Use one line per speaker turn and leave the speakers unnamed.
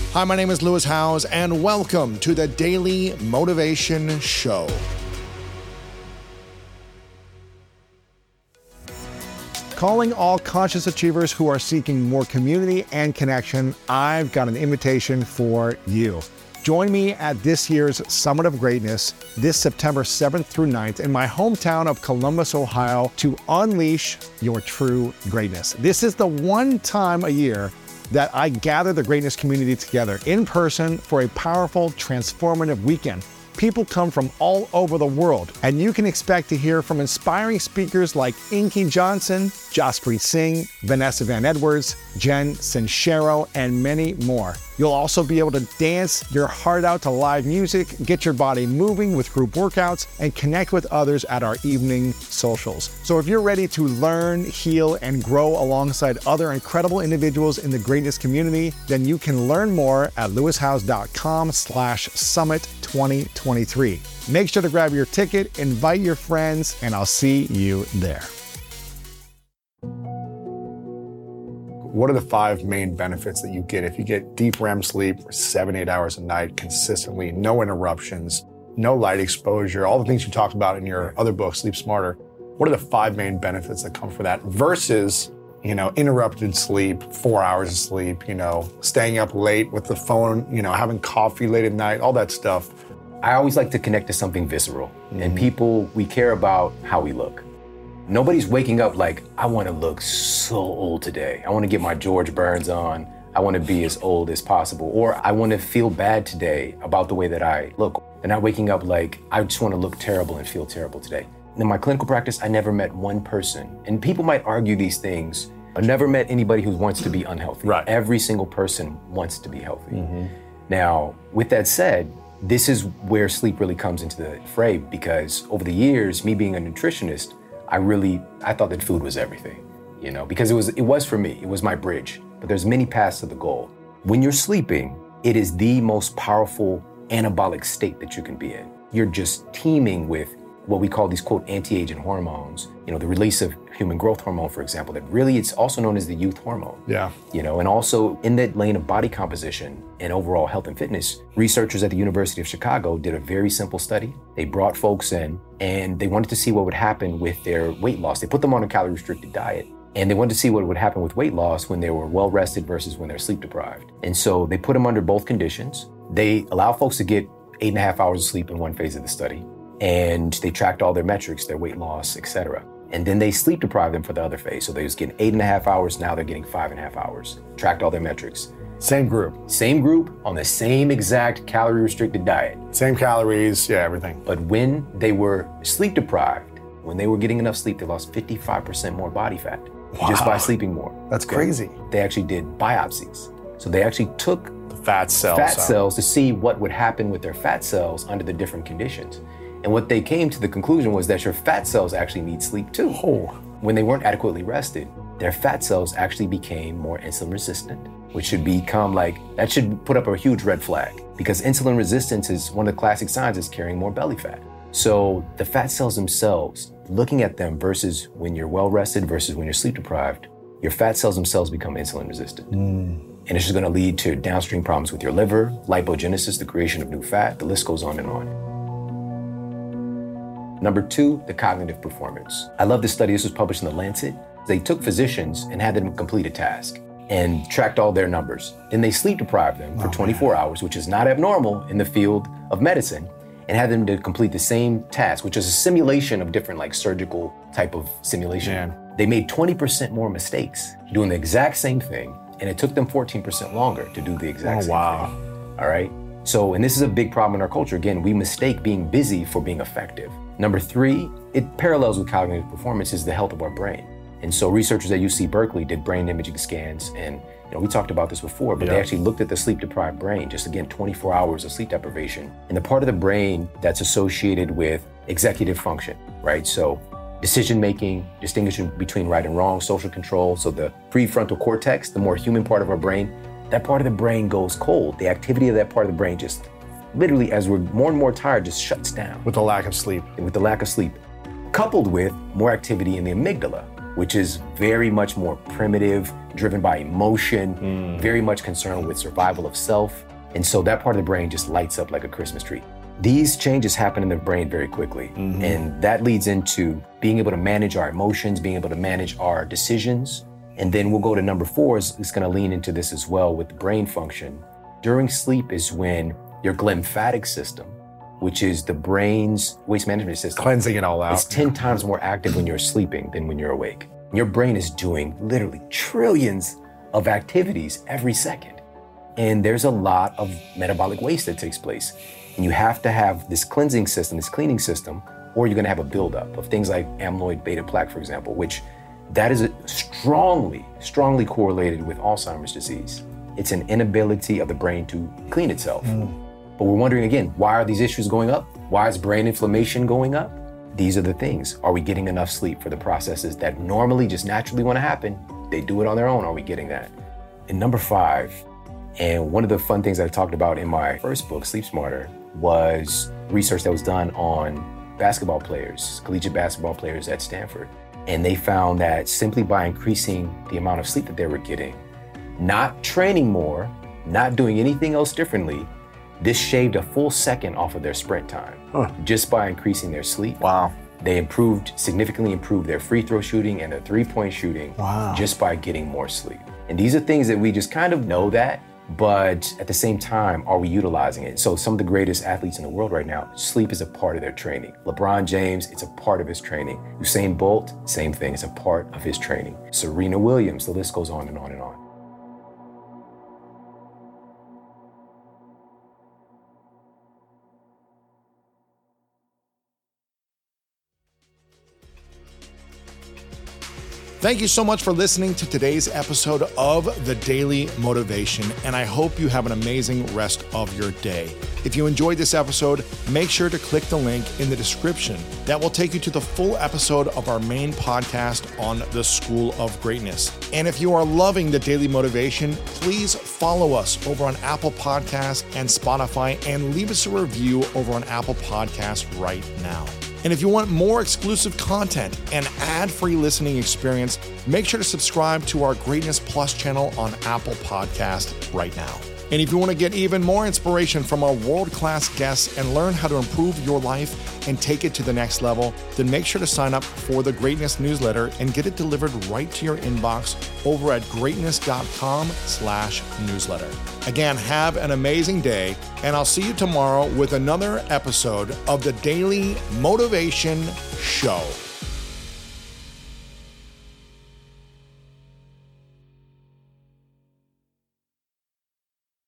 Hi, my name is Lewis Howes, and welcome to the Daily Motivation Show. Calling all conscious achievers who are seeking more community and connection, I've got an invitation for you. Join me at this year's Summit of Greatness this September 7th through 9th in my hometown of Columbus, Ohio, to unleash your true greatness. This is the one time a year that I gather the greatness community together in person for a powerful, transformative weekend. People come from all over the world, and you can expect to hear from inspiring speakers like Inky Johnson, Jaspreet Singh, Vanessa Van Edwards, Jen Sincero, and many more. You'll also be able to dance your heart out to live music, get your body moving with group workouts, and connect with others at our evening socials. So if you're ready to learn, heal, and grow alongside other incredible individuals in the greatness community, then you can learn more at lewishowes.com/summit2023. Make sure to grab your ticket, invite your friends, and I'll see you there. What are the 5 main benefits that you get if you get deep REM sleep for 7-8 hours a night consistently, no interruptions, no light exposure, all the things you talked about in your other book, Sleep Smarter? What are the 5 main benefits that come from that versus, interrupted sleep, 4 hours of sleep, staying up late with the phone, having coffee late at night, all that stuff?
I always like to connect to something visceral. And people, we care about how we look. Nobody's waking up like, I want to look so old today. I want to get my George Burns on. I want to be as old as possible. Or I want to feel bad today about the way that I look. They're not waking up like, I just want to look terrible and feel terrible today. In my clinical practice, I never met one person. And people might argue these things. I never met anybody who wants to be unhealthy.
Right.
Every single person wants to be healthy. Now, with that said, this is where sleep really comes into the fray, because over the years, me being a nutritionist, I thought that food was everything, because it was for me, it was my bridge, but there's many paths to the goal. When you're sleeping, it is the most powerful anabolic state that you can be in. You're just teeming with what we call these, quote, anti-aging hormones, the release of human growth hormone, for example, that really it's also known as the youth hormone.
Yeah.
And also in that lane of body composition and overall health and fitness, researchers at the University of Chicago did a very simple study. They brought folks in and they wanted to see what would happen with their weight loss. They put them on a calorie restricted diet and they wanted to see what would happen with weight loss when they were well rested versus when they're sleep deprived. And so they put them under both conditions. They allow folks to get 8.5 hours of sleep in one phase of the study. And they tracked all their metrics, their weight loss, et cetera. And then they sleep deprived them for the other phase. So they was getting 8.5 hours, now they're getting 5.5 hours. Tracked all their metrics.
Same group
on the same exact calorie restricted diet.
Same calories, everything.
But when they were sleep deprived, when they were getting enough sleep, they lost 55% more body fat just by sleeping more.
That's crazy.
They actually did biopsies. So they actually took
the fat cells
to see what would happen with their fat cells under the different conditions. And what they came to the conclusion was that your fat cells actually need sleep too. When they weren't adequately rested, their fat cells actually became more insulin resistant, which should become that should put up a huge red flag, because insulin resistance is one of the classic signs is carrying more belly fat. So the fat cells themselves, looking at them versus when you're well rested versus when you're sleep deprived, your fat cells themselves become insulin resistant. And it's just going to lead to downstream problems with your liver, lipogenesis, the creation of new fat, the list goes on and on. Number 2, the cognitive performance. I love this study. This was published in The Lancet. They took physicians and had them complete a task and tracked all their numbers. Then they sleep deprived them for 24 hours, which is not abnormal in the field of medicine, and had them to complete the same task, which is a simulation of different surgical type of simulation. They made 20% more mistakes doing the exact same thing, and it took them 14% longer to do the exact same thing. All right? So, and this is a big problem in our culture. Again, we mistake being busy for being effective. Number 3, it parallels with cognitive performance, is the health of our brain. And so researchers at UC Berkeley did brain imaging scans, and we talked about this before, but they actually looked at the sleep-deprived brain, just again, 24 hours of sleep deprivation, and the part of the brain that's associated with executive function, right? So decision-making, distinguishing between right and wrong, social control. So the prefrontal cortex, the more human part of our brain, that part of the brain goes cold. The activity of that part of the brain just literally, as we're more and more tired, just shuts down.
With the lack of sleep.
Coupled with more activity in the amygdala, which is very much more primitive, driven by emotion, very much concerned with survival of self. And so that part of the brain just lights up like a Christmas tree. These changes happen in the brain very quickly. And that leads into being able to manage our emotions, being able to manage our decisions. And then we'll go to number 4, it's gonna lean into this as well with the brain function. During sleep is when your glymphatic system, which is the brain's waste management system,
Cleansing it all out.
it's 10 times more active when you're sleeping than when you're awake. Your brain is doing literally trillions of activities every second. And there's a lot of metabolic waste that takes place. And you have to have this cleansing system, this cleaning system, or you're gonna have a buildup of things like amyloid beta plaque, for example, which that is strongly correlated with Alzheimer's disease. It's an inability of the brain to clean itself. But we're wondering again, why are these issues going up? Why is brain inflammation going up? These are the things. Are we getting enough sleep for the processes that normally just naturally wanna happen? They do it on their own. Are we getting that? And number 5, and one of the fun things that I talked about in my first book, Sleep Smarter, was research that was done on basketball players, collegiate basketball players at Stanford. And they found that simply by increasing the amount of sleep that they were getting, not training more, not doing anything else differently, this shaved a full second off of their sprint time just by increasing their sleep.
Wow.
They significantly improved their free throw shooting and their 3-point shooting just by getting more sleep. And these are things that we just kind of know that, but at the same time, are we utilizing it? So some of the greatest athletes in the world right now, sleep is a part of their training. LeBron James, it's a part of his training. Usain Bolt, same thing, it's a part of his training. Serena Williams, the list goes on and on and on.
Thank you so much for listening to today's episode of The Daily Motivation, and I hope you have an amazing rest of your day. If you enjoyed this episode, make sure to click the link in the description. That will take you to the full episode of our main podcast on the School of Greatness. And if you are loving The Daily Motivation, please follow us over on Apple Podcasts and Spotify, and leave us a review over on Apple Podcasts right now. And if you want more exclusive content and ad-free listening experience, make sure to subscribe to our Greatness Plus channel on Apple Podcast right now. And if you want to get even more inspiration from our world-class guests and learn how to improve your life and take it to the next level, then make sure to sign up for the Greatness newsletter and get it delivered right to your inbox over at greatness.com/newsletter. Again, have an amazing day, and I'll see you tomorrow with another episode of the Daily Motivation Show.